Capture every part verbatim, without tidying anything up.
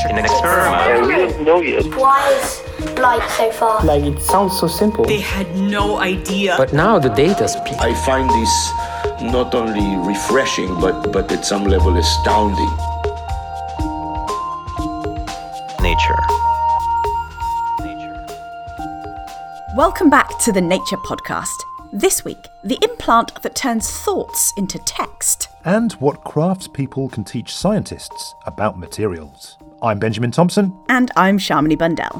in an experiment. And we don't know yet. Why is light so far? Like, it sounds so simple. They had no idea. But now the data speaks. I find this not only refreshing, but, but at some level astounding. Nature. Welcome back to the Nature Podcast. This week, the implant that turns thoughts into text. And what craftspeople can teach scientists about materials. I'm Benjamin Thompson. And I'm Shamini Bundell.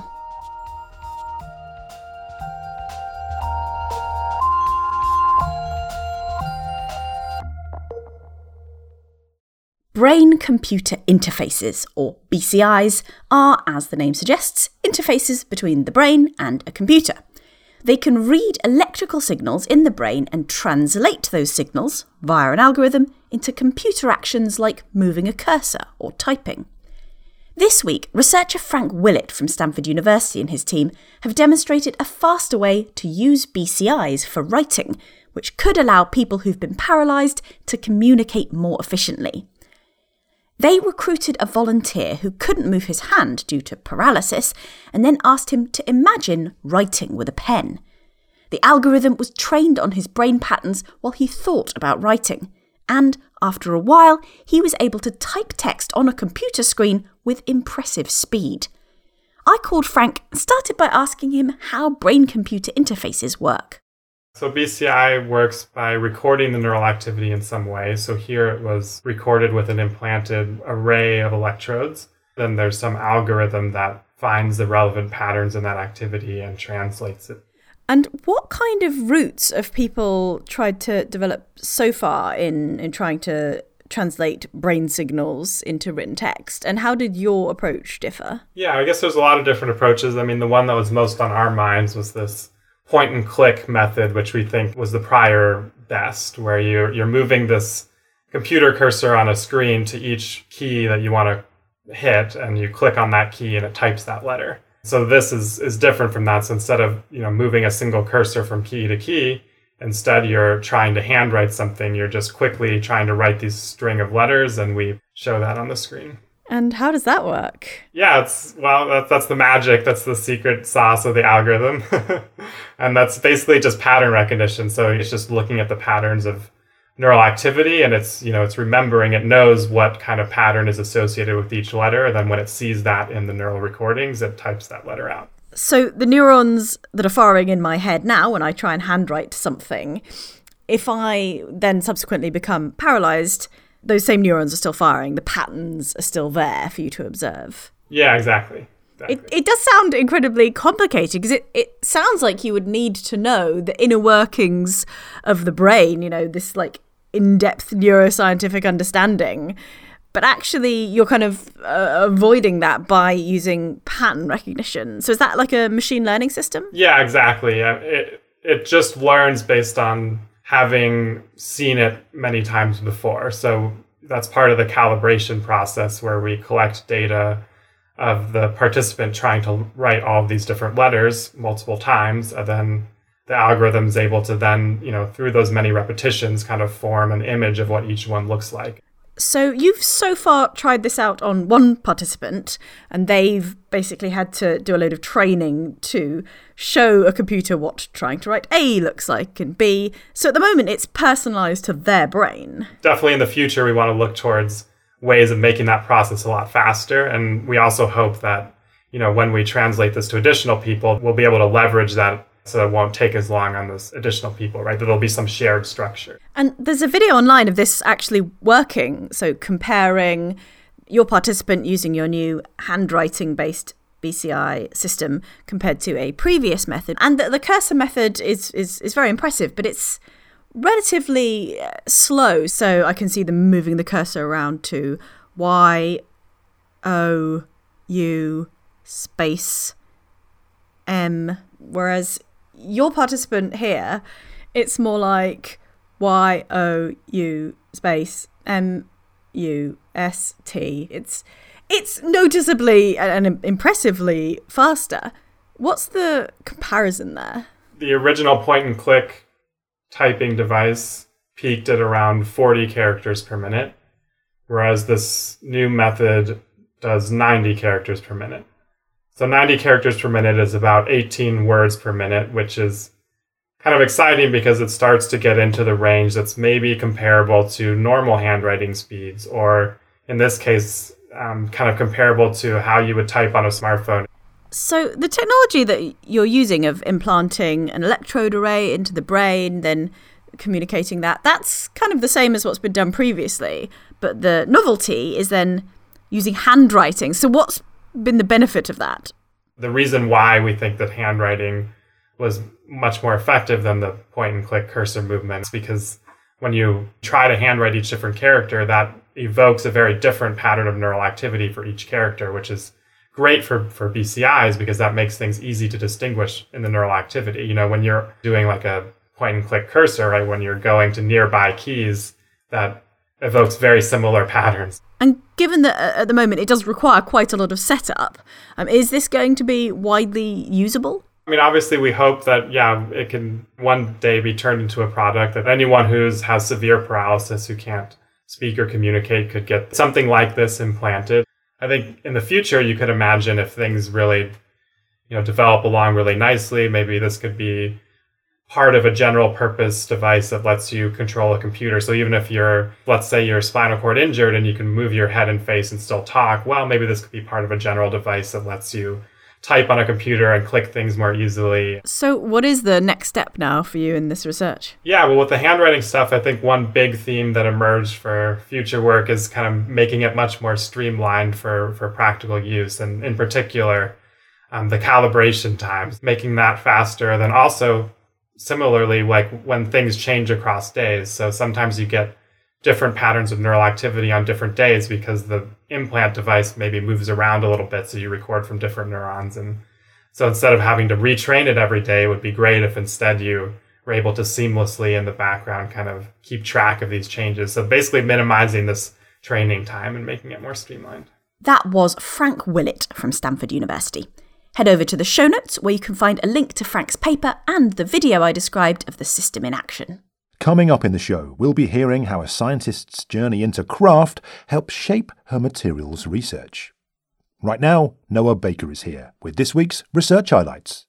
Brain-computer interfaces, or B C Is, are, as the name suggests, interfaces between the brain and a computer. They can read electrical signals in the brain and translate those signals, via an algorithm, into computer actions like moving a cursor or typing. This week, researcher Frank Willett from Stanford University and his team have demonstrated a faster way to use B C Is for writing, which could allow people who've been paralysed to communicate more efficiently. They recruited a volunteer who couldn't move his hand due to paralysis and then asked him to imagine writing with a pen. The algorithm was trained on his brain patterns while he thought about writing, and after a while, he was able to type text on a computer screen with impressive speed. I called Frank and started by asking him how brain-computer interfaces work. So B C I works by recording the neural activity in some way. So here it was recorded with an implanted array of electrodes. Then there's some algorithm that finds the relevant patterns in that activity and translates it. And what kind of routes have people tried to develop so far in, in trying to translate brain signals into written text? And how did your approach differ? Yeah, I guess there's a lot of different approaches. I mean, the one that was most on our minds was this point and click method, which we think was the prior best, where you're, you're moving this computer cursor on a screen to each key that you want to hit, and you click on that key and it types that letter. So this is, is different from that. So instead of, you know, moving a single cursor from key to key, instead you're trying to handwrite something. You're just quickly trying to write these string of letters, and we show that on the screen. And how does that work? Yeah, it's well, that's, that's the magic. That's the secret sauce of the algorithm. And that's basically just pattern recognition. So it's just looking at the patterns of neural activity, and it's, you know, it's remembering, it knows what kind of pattern is associated with each letter. And then when it sees that in the neural recordings, it types that letter out. So the neurons that are firing in my head now when I try and handwrite something, if I then subsequently become paralysed, those same neurons are still firing. The patterns are still there for you to observe. Yeah, exactly. exactly. It it does sound incredibly complicated, because it, it sounds like you would need to know the inner workings of the brain, you know, this like in-depth neuroscientific understanding. But actually, you're kind of uh, avoiding that by using pattern recognition. So is that like a machine learning system? Yeah, exactly. It, it just learns based on having seen it many times before. So that's part of the calibration process, where we collect data of the participant trying to write all of these different letters multiple times, and then the algorithm is able to then, you know, through those many repetitions, kind of form an image of what each one looks like. So you've so far tried this out on one participant, and they've basically had to do a load of training to show a computer what trying to write A looks like and B. So at the moment, it's personalised to their brain. Definitely in the future, we want to look towards ways of making that process a lot faster. And we also hope that, you know, when we translate this to additional people, we'll be able to leverage that so it won't take as long on those additional people, right? That there'll be some shared structure. And there's a video online of this actually working. So comparing your participant using your new handwriting-based B C I system compared to a previous method. And the, the cursor method is, is, is very impressive, but it's relatively slow. So I can see them moving the cursor around to Y, O, U, space, M, whereas your participant here, it's more like Y O U space M U S T. It's it's noticeably and impressively faster. What's the comparison there? The original point and click typing device peaked at around forty characters per minute, whereas this new method does ninety characters per minute. So ninety characters per minute is about eighteen words per minute, which is kind of exciting because it starts to get into the range that's maybe comparable to normal handwriting speeds, or in this case, um, kind of comparable to how you would type on a smartphone. So the technology that you're using of implanting an electrode array into the brain, then communicating that, that's kind of the same as what's been done previously. But the novelty is then using handwriting. So what's been the benefit of that? The reason why we think that handwriting was much more effective than the point and click cursor movements, because when you try to handwrite each different character, that evokes a very different pattern of neural activity for each character, which is great for, for B C Is because that makes things easy to distinguish in the neural activity. You know, when you're doing like a point and click cursor, right, when you're going to nearby keys, that evokes very similar patterns. And given that uh, at the moment it does require quite a lot of setup, um, is this going to be widely usable? I mean, obviously we hope that, yeah, it can one day be turned into a product that anyone who has severe paralysis, who can't speak or communicate, could get something like this implanted. I think in the future, you could imagine if things really, you know, develop along really nicely, maybe this could be part of a general purpose device that lets you control a computer. So even if you're, let's say your spinal cord injured and you can move your head and face and still talk, well, maybe this could be part of a general device that lets you type on a computer and click things more easily. So what is the next step now for you in this research? Yeah, well, with the handwriting stuff, I think one big theme that emerged for future work is kind of making it much more streamlined for, for practical use. And in particular, um, the calibration times, making that faster. Then also, similarly, like when things change across days. So sometimes you get different patterns of neural activity on different days because the implant device maybe moves around a little bit, so you record from different neurons. And so instead of having to retrain it every day, it would be great if instead you were able to seamlessly in the background kind of keep track of these changes. So basically minimizing this training time and making it more streamlined. That was Frank Willett from Stanford University. Head over to the show notes where you can find a link to Frank's paper and the video I described of the system in action. Coming up in the show, we'll be hearing how a scientist's journey into craft helps shape her materials research. Right now, Noah Baker is here with this week's Research Highlights.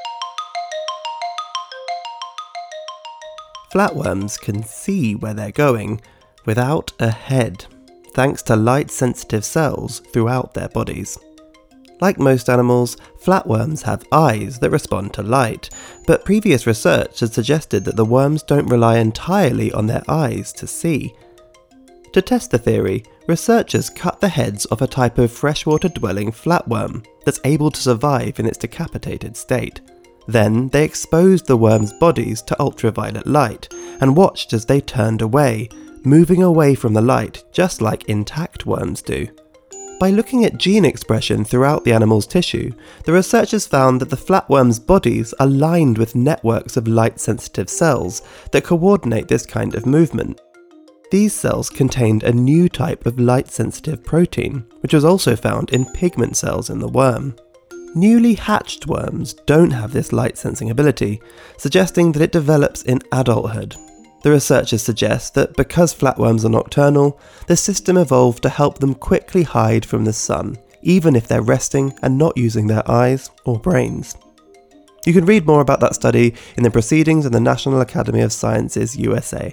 Flatworms can see where they're going without a head, thanks to light-sensitive cells throughout their bodies. Like most animals, flatworms have eyes that respond to light, but previous research has suggested that the worms don't rely entirely on their eyes to see. To test the theory, researchers cut the heads of a type of freshwater-dwelling flatworm that's able to survive in its decapitated state. Then they exposed the worms' bodies to ultraviolet light and watched as they turned away, moving away from the light just like intact worms do. By looking at gene expression throughout the animal's tissue, the researchers found that the flatworms' bodies are lined with networks of light-sensitive cells that coordinate this kind of movement. These cells contained a new type of light-sensitive protein, which was also found in pigment cells in the worm. Newly hatched worms don't have this light-sensing ability, suggesting that it develops in adulthood. The researchers suggest that because flatworms are nocturnal, the system evolved to help them quickly hide from the sun, even if they're resting and not using their eyes or brains. You can read more about that study in the Proceedings in the National Academy of Sciences U S A.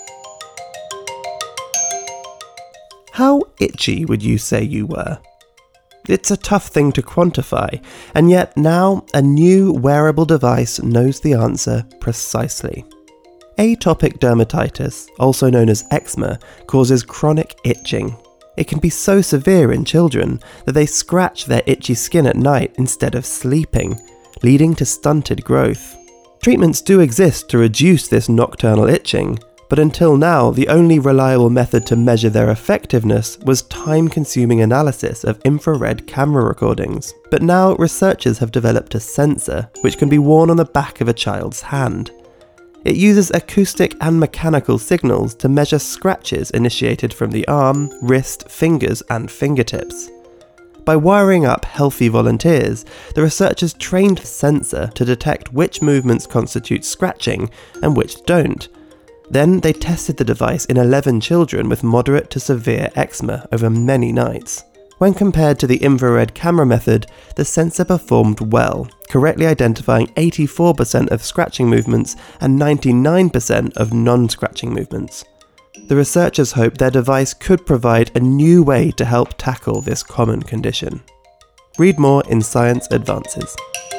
How itchy would you say you were? It's a tough thing to quantify, and yet now a new wearable device knows the answer precisely. Atopic dermatitis, also known as eczema, causes chronic itching. It can be so severe in children that they scratch their itchy skin at night instead of sleeping, leading to stunted growth. Treatments do exist to reduce this nocturnal itching, but until now the only reliable method to measure their effectiveness was time-consuming analysis of infrared camera recordings. But now researchers have developed a sensor which can be worn on the back of a child's hand. It uses acoustic and mechanical signals to measure scratches initiated from the arm, wrist, fingers, and fingertips. By wiring up healthy volunteers, the researchers trained the sensor to detect which movements constitute scratching and which don't. Then they tested the device in eleven children with moderate to severe eczema over many nights. When compared to the infrared camera method, the sensor performed well, correctly identifying eighty-four percent of scratching movements and ninety-nine percent of non-scratching movements. The researchers hope their device could provide a new way to help tackle this common condition. Read more in Science Advances.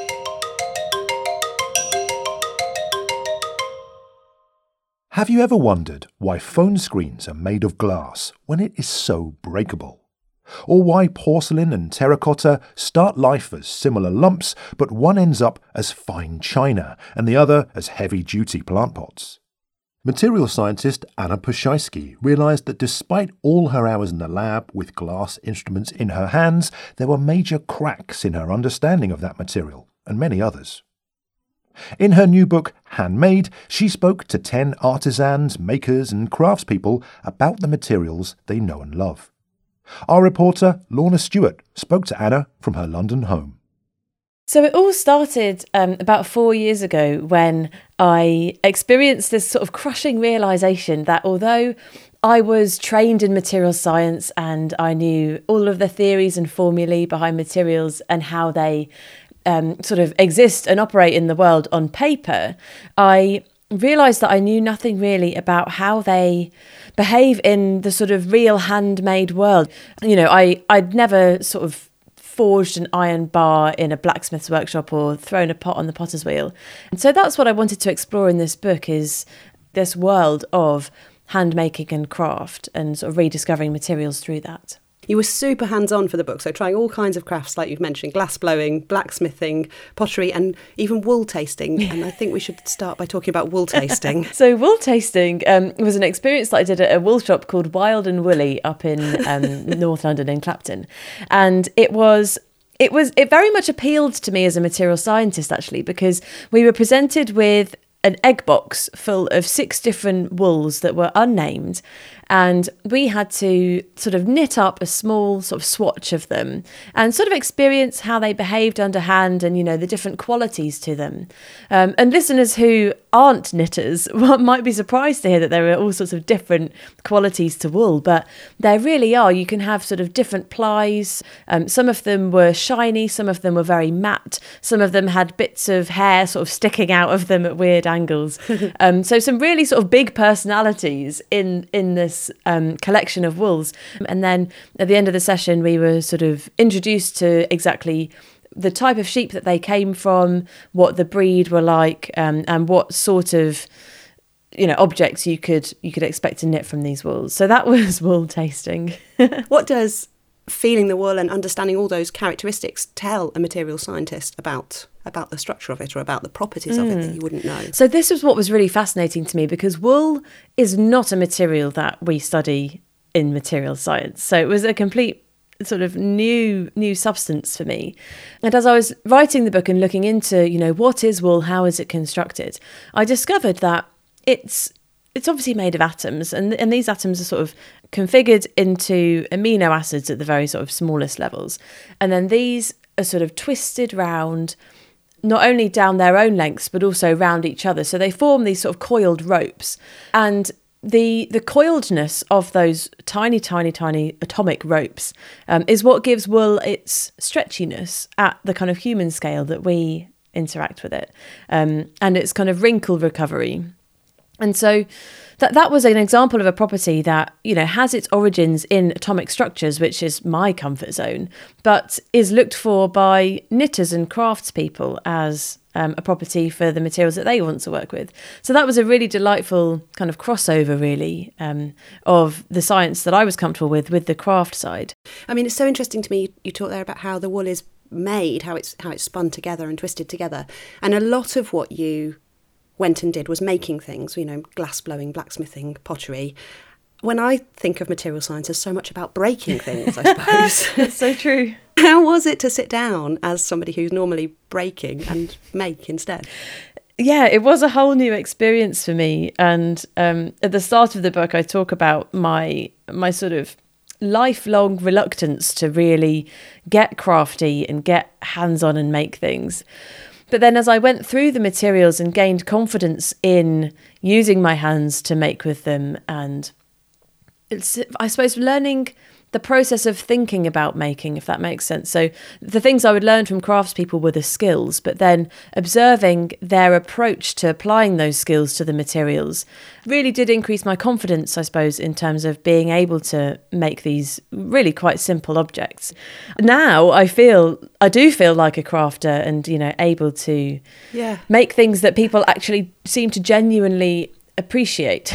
Have you ever wondered why phone screens are made of glass when it is so breakable? Or why porcelain and terracotta start life as similar lumps, but one ends up as fine china and the other as heavy-duty plant pots? Material scientist Anna Pszczajski realised that despite all her hours in the lab with glass instruments in her hands, there were major cracks in her understanding of that material, and many others. In her new book, Handmade, she spoke to ten artisans, makers and craftspeople about the materials they know and love. Our reporter, Lorna Stewart, spoke to Anna from her London home. So it all started um, about four years ago when I experienced this sort of crushing realisation that although I was trained in material science and I knew all of the theories and formulae behind materials and how they um, sort of exist and operate in the world on paper, I realised that I knew nothing really about how they behave in the sort of real handmade world. You know, I, I'd never sort of forged an iron bar in a blacksmith's workshop or thrown a pot on the potter's wheel. And so that's what I wanted to explore in this book, is this world of handmaking and craft and sort of rediscovering materials through that. You were super hands-on for the book, so trying all kinds of crafts like you've mentioned, glass blowing, blacksmithing, pottery and even wool tasting. And I think we should start by talking about wool tasting. So wool tasting um, was an experience that I did at a wool shop called Wild and Woolly up in um, North London in Clapton. And it was... It was it very much appealed to me as a material scientist, actually, because we were presented with an egg box full of six different wools that were unnamed, and we had to sort of knit up a small sort of swatch of them and sort of experience how they behaved underhand and, you know, the different qualities to them. Um, and listeners who aren't knitters might be surprised to hear that there are all sorts of different qualities to wool, but there really are. You can have sort of different plies. Um, some of them were shiny, some of them were very matte, some of them had bits of hair sort of sticking out of them at weird angles. um, so some really sort of big personalities in, in this um, collection of wools. And then at the end of the session, we were sort of introduced to exactly the type of sheep that they came from, what the breed were like, um, and what sort of, you know, objects you could you could expect to knit from these wools. So that was wool tasting. What does feeling the wool and understanding all those characteristics tell a material scientist about about the structure of it or about the properties mm. of it that you wouldn't know? So this was what was really fascinating to me, because wool is not a material that we study in material science. So it was a complete sort of new new substance for me. And as I was writing the book and looking into, you know, what is wool, how is it constructed, I discovered that it's it's obviously made of atoms, and and these atoms are sort of configured into amino acids at the very sort of smallest levels, and then these are sort of twisted round, not only down their own lengths but also round each other, so they form these sort of coiled ropes. And The the coiledness of those tiny, tiny, tiny atomic ropes um, is what gives wool its stretchiness at the kind of human scale that we interact with it, um, and its kind of wrinkle recovery. And so that that was an example of a property that, you know, has its origins in atomic structures, which is my comfort zone, but is looked for by knitters and craftspeople as Um, a property for the materials that they want to work with. So that was a really delightful kind of crossover, really, um, of the science that I was comfortable with, with the craft side. I mean, it's so interesting to me. You talk there about how the wool is made, how it's how it's spun together and twisted together. And a lot of what you went and did was making things, you know, glass blowing, blacksmithing, pottery. When I think of material science, there's so much about breaking things, I suppose. That's so true. How was it to sit down as somebody who's normally breaking and make instead? Yeah, it was a whole new experience for me. And um, at the start of the book, I talk about my my sort of lifelong reluctance to really get crafty and get hands-on and make things. But then as I went through the materials and gained confidence in using my hands to make with them and it's, I suppose, learning the process of thinking about making, if that makes sense. So the things I would learn from craftspeople were the skills, but then observing their approach to applying those skills to the materials really did increase my confidence, I suppose, in terms of being able to make these really quite simple objects. Now I feel, I do feel like a crafter and, you know, able to yeah. make things that people actually seem to genuinely appreciate.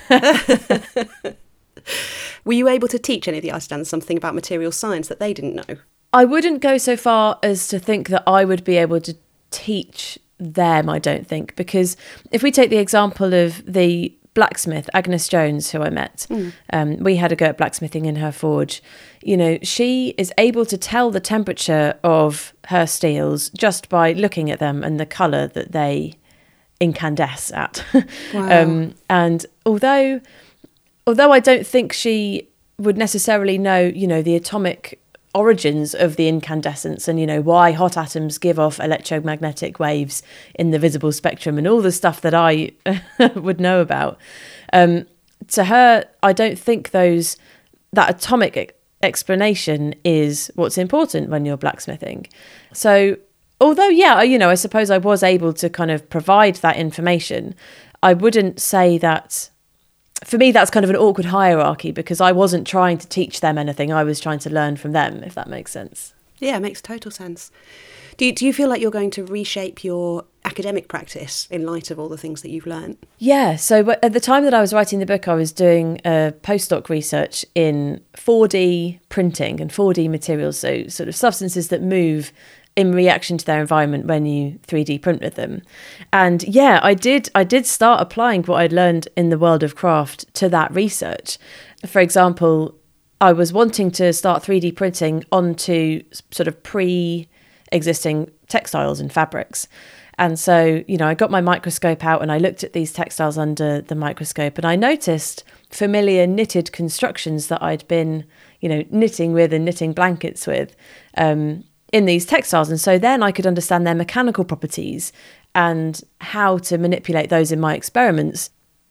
Were you able to teach any of the Icelanders something about material science that they didn't know? I wouldn't go so far as to think that I would be able to teach them, I don't think, because if we take the example of the blacksmith, Agnes Jones, who I met, mm. um, we had a go at blacksmithing in her forge. You know, she is able to tell the temperature of her steels just by looking at them and the colour that they incandesce at. Wow. um, and although... Although I don't think she would necessarily know, you know, the atomic origins of the incandescence and, you know, why hot atoms give off electromagnetic waves in the visible spectrum and all the stuff that I would know about. Um, to her, I don't think those that atomic explanation is what's important when you're blacksmithing. So although, yeah, you know, I suppose I was able to kind of provide that information, I wouldn't say that... For me, that's kind of an awkward hierarchy because I wasn't trying to teach them anything. I was trying to learn from them, if that makes sense. Yeah, it makes total sense. Do you, do you feel like you're going to reshape your academic practice in light of all the things that you've learned? Yeah, so at the time that I was writing the book, I was doing a postdoc research in four D printing and four D materials, so sort of substances that move in reaction to their environment when you three D print with them. And yeah, I did I did start applying what I'd learned in the world of craft to that research. For example, I was wanting to start three D printing onto sort of pre-existing textiles and fabrics. And so, you know, I got my microscope out and I looked at these textiles under the microscope and I noticed familiar knitted constructions that I'd been, you know, knitting with and knitting blankets with, um, in these textiles. And so then I could understand their mechanical properties and how to manipulate those in my experiments.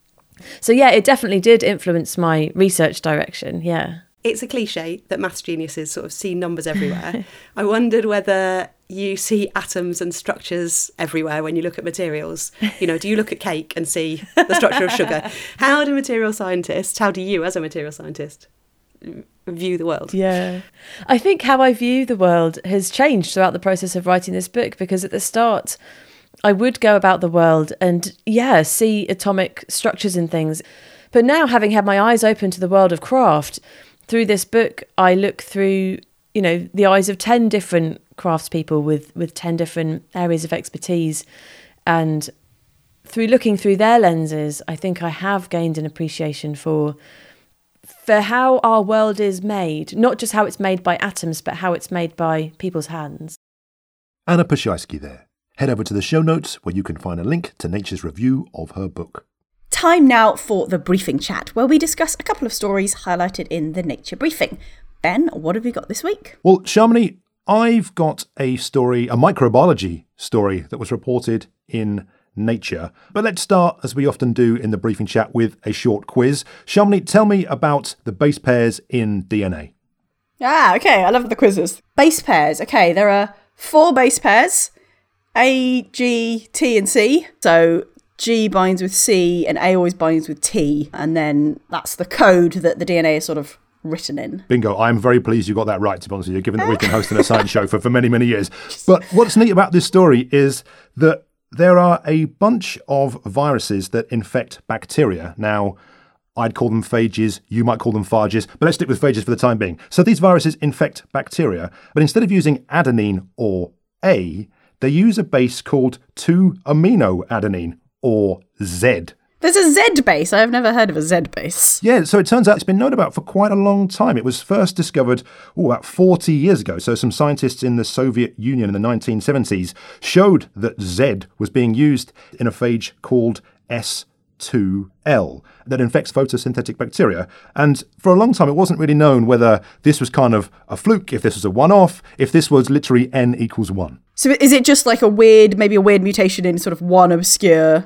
So yeah, it definitely did influence my research direction, yeah. It's a cliche that maths geniuses sort of see numbers everywhere. I wondered whether you see atoms and structures everywhere when you look at materials. You know, do you look at cake and see the structure of sugar? How do material scientists, how do you as a material scientist view the world? Yeah. I think how I view the world has changed throughout the process of writing this book, because at the start I would go about the world and, yeah, see atomic structures and things. But now, having had my eyes open to the world of craft, through this book, I look through, you know, the eyes of ten different craftspeople with, with ten different areas of expertise. And through looking through their lenses, I think I have gained an appreciation for for how our world is made, not just how it's made by atoms, but how it's made by people's hands. Anna Pszyjski there. Head over to the show notes where you can find a link to Nature's review of her book. Time now for the briefing chat, where we discuss a couple of stories highlighted in the Nature Briefing. Ben, what have we got this week? Well, Shamini, I've got a story, a microbiology story that was reported in Nature. But let's start, as we often do in the briefing chat, with a short quiz. Shamini, tell me about the base pairs in D N A. Ah, okay, I love the quizzes. Base pairs, okay, there are four base pairs, A, G, T and C. So G binds with C and A always binds with T, and then that's the code that the D N A is sort of written in. Bingo. I'm very pleased you got that right, to be honest with you, given that we've been hosting a science show for, for many, many years. But what's neat about this story is that there are a bunch of viruses that infect bacteria. Now, I'd call them phages, you might call them phages, but let's stick with phages for the time being. So these viruses infect bacteria, but instead of using adenine or A, they use a base called two amino adenine, or Z. There's a Z base. I've never heard of a Z base. Yeah, so it turns out it's been known about for quite a long time. It was first discovered oh, about forty years ago. So some scientists in the Soviet Union in the nineteen seventies showed that Z was being used in a phage called S two L that infects photosynthetic bacteria. And for a long time, it wasn't really known whether this was kind of a fluke, if this was a one-off, if this was literally N equals one. So is it just like a weird, maybe a weird mutation in sort of one obscure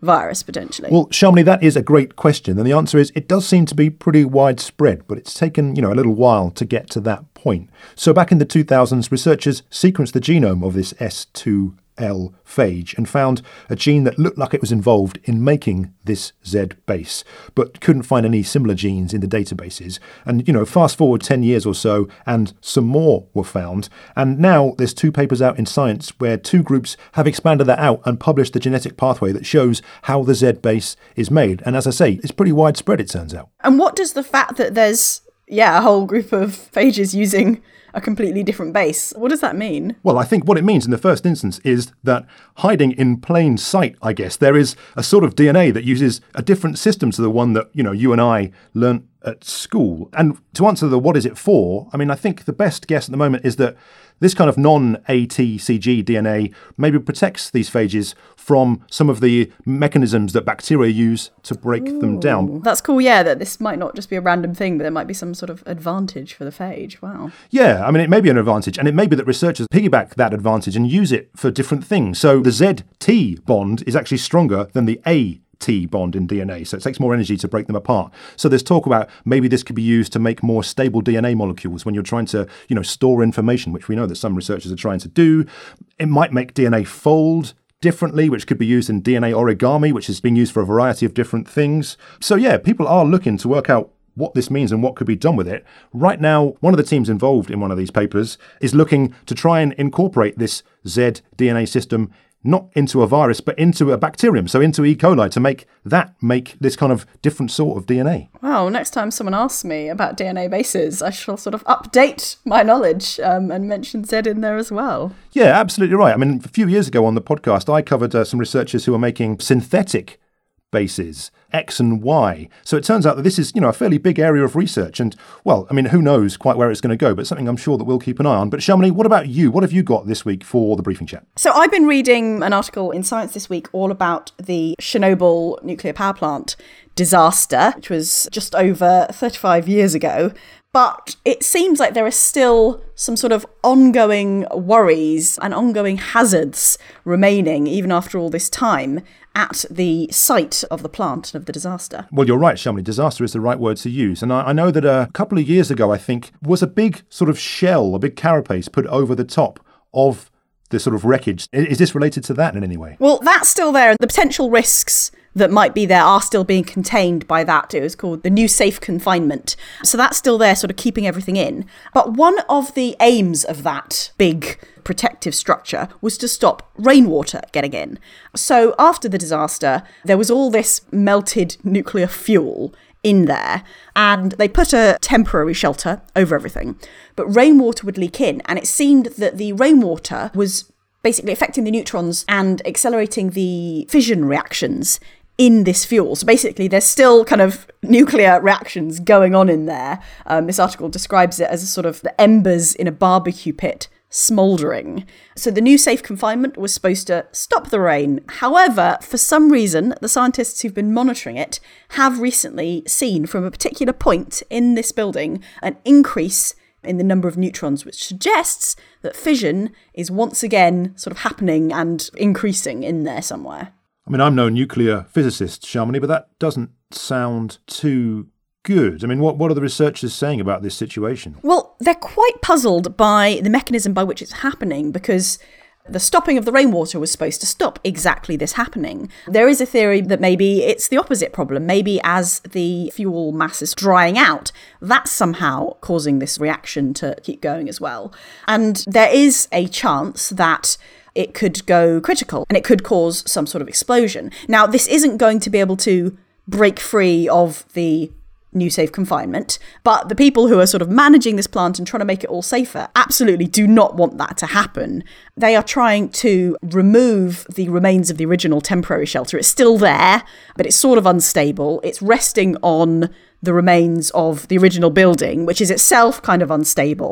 virus, potentially? Well, Shamini, that is a great question. And the answer is it does seem to be pretty widespread, but it's taken, you know, a little while to get to that point. So back in the two thousands, researchers sequenced the genome of this S two L phage and found a gene that looked like it was involved in making this Z base, but couldn't find any similar genes in the databases. And, you know, fast forward ten years or so, and some more were found. And now there's two papers out in Science where two groups have expanded that out and published the genetic pathway that shows how the Z base is made. And as I say, it's pretty widespread, it turns out. And what does the fact that there's, yeah, a whole group of phages using a completely different base, what does that mean? Well, I think what it means in the first instance is that hiding in plain sight, I guess, there is a sort of D N A that uses a different system to the one that, you know, you and I learnt at school. And to answer the what is it for, I mean, I think the best guess at the moment is that this kind of non-A T C G D N A maybe protects these phages from some of the mechanisms that bacteria use to break Ooh, them down. That's cool, yeah, that this might not just be a random thing, but there might be some sort of advantage for the phage. Wow. Yeah, I mean, it may be an advantage, and it may be that researchers piggyback that advantage and use it for different things. So the Z T bond is actually stronger than the A T bond in D N A, so it takes more energy to break them apart. So there's talk about maybe this could be used to make more stable D N A molecules when you're trying to, you know, store information, which we know that some researchers are trying to do. It might make D N A fold differently, which could be used in D N A origami, which is being used for a variety of different things. So yeah, people are looking to work out what this means and what could be done with it. Right now, one of the teams involved in one of these papers is looking to try and incorporate this Z D N A system not into a virus, but into a bacterium, so into E. coli, to make that make this kind of different sort of D N A. Wow, next time someone asks me about D N A bases, I shall sort of update my knowledge um, and mention Z in there as well. Yeah, absolutely right. I mean, a few years ago on the podcast, I covered uh, some researchers who are making synthetic bases, X and Y. So it turns out that this is, you know, a fairly big area of research. And, well, I mean, who knows quite where it's going to go, but something I'm sure that we'll keep an eye on. But Shamini, what about you? What have you got this week for the briefing chat? So I've been reading an article in Science this week all about the Chernobyl nuclear power plant disaster, which was just over thirty-five years ago. But it seems like there are still some sort of ongoing worries and ongoing hazards remaining, even after all this time, at the site of the plant and of the disaster. Well, you're right, Shamini. Disaster is the right word to use. And I, I know that a couple of years ago, I think, was a big sort of shell, a big carapace put over the top of the sort of wreckage. Is this related to that in any way? Well, that's still there. The potential risks that might be there are still being contained by that. It was called the new safe confinement. So that's still there, sort of keeping everything in. But one of the aims of that big protective structure was to stop rainwater getting in. So after the disaster, there was all this melted nuclear fuel in there, and they put a temporary shelter over everything. But rainwater would leak in, and it seemed that the rainwater was basically affecting the neutrons and accelerating the fission reactions in this fuel. So basically, there's still kind of nuclear reactions going on in there. Um, this article describes it as a sort of the embers in a barbecue pit smouldering. So the new safe confinement was supposed to stop the rain. However, for some reason, the scientists who've been monitoring it have recently seen from a particular point in this building an increase in the number of neutrons, which suggests that fission is once again sort of happening and increasing in there somewhere. I mean, I'm no nuclear physicist, Shamini, but that doesn't sound too good. I mean, what, what are the researchers saying about this situation? Well, they're quite puzzled by the mechanism by which it's happening, because the stopping of the rainwater was supposed to stop exactly this happening. There is a theory that maybe it's the opposite problem. Maybe as the fuel mass is drying out, that's somehow causing this reaction to keep going as well. And there is a chance that it could go critical and it could cause some sort of explosion. Now, this isn't going to be able to break free of the new safe confinement, but the people who are sort of managing this plant and trying to make it all safer absolutely do not want that to happen. They are trying to remove the remains of the original temporary shelter. It's still there, but it's sort of unstable. It's resting on the remains of the original building, which is itself kind of unstable.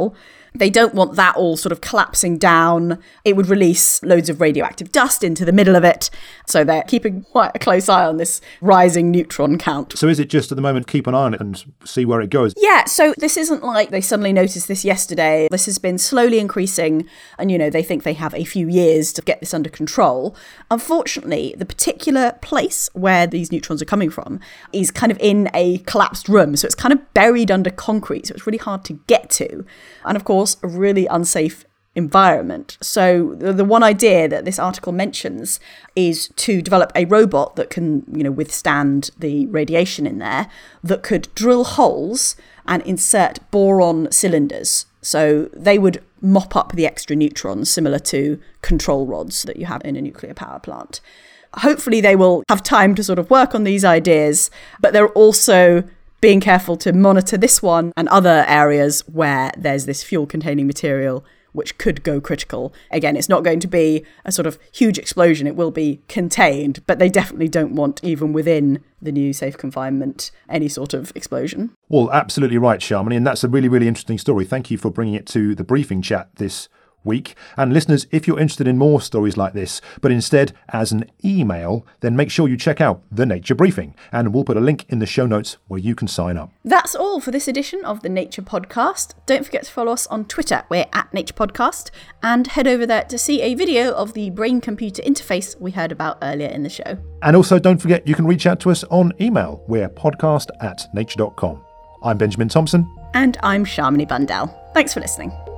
They don't want that all sort of collapsing down. It would release loads of radioactive dust into the middle of it. So they're keeping quite a close eye on this rising neutron count. So is it just at the moment keep an eye on it and see where it goes? Yeah, so this isn't like they suddenly noticed this yesterday. This has been slowly increasing and, you know, they think they have a few years to get this under control. Unfortunately, the particular place where these neutrons are coming from is kind of in a collapsed room. So it's kind of buried under concrete. So it's really hard to get to. And of course, a really unsafe environment. So the, the one idea that this article mentions is to develop a robot that can, you know, withstand the radiation in there, that could drill holes and insert boron cylinders. So they would mop up the extra neutrons, similar to control rods that you have in a nuclear power plant. Hopefully they will have time to sort of work on these ideas, but they're also being careful to monitor this one and other areas where there's this fuel-containing material which could go critical. Again, it's not going to be a sort of huge explosion. It will be contained, but they definitely don't want, even within the new safe confinement, any sort of explosion. Well, absolutely right, Shamini, and that's a really, really interesting story. Thank you for bringing it to the briefing chat this week. And listeners, if you're interested in more stories like this, but instead as an email, then make sure you check out The Nature Briefing, and we'll put a link in the show notes where you can sign up. That's all for this edition of the Nature Podcast. Don't forget to follow us on Twitter. We're at Nature Podcast, and head over there to see a video of the brain-computer interface we heard about earlier in the show. And also don't forget you can reach out to us on email. We're podcast at nature dot com. I'm Benjamin Thompson. And I'm Shamini Bundell. Thanks for listening.